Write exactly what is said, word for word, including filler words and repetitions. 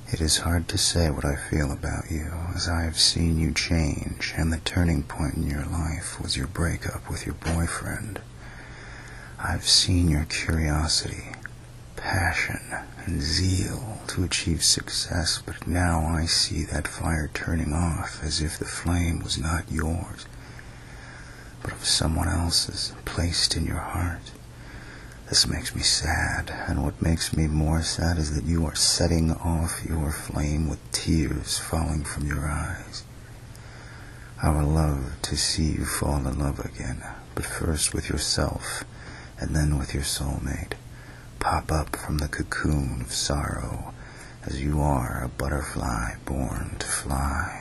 It is hard to say what I feel about you, as I have seen you change, and the turning point in your life was your breakup with your boyfriend. I've seen your curiosity, passion, and zeal to achieve success, but now I see that fire turning off as if the flame was not yours, but of someone else's, placed in your heart. This makes me sad, and what makes me more sad is that you are setting off your flame with tears falling from your eyes. I would love to see you fall in love again, but first with yourself, and then with your soulmate. Pop up from the cocoon of sorrow, as you are a butterfly born to fly.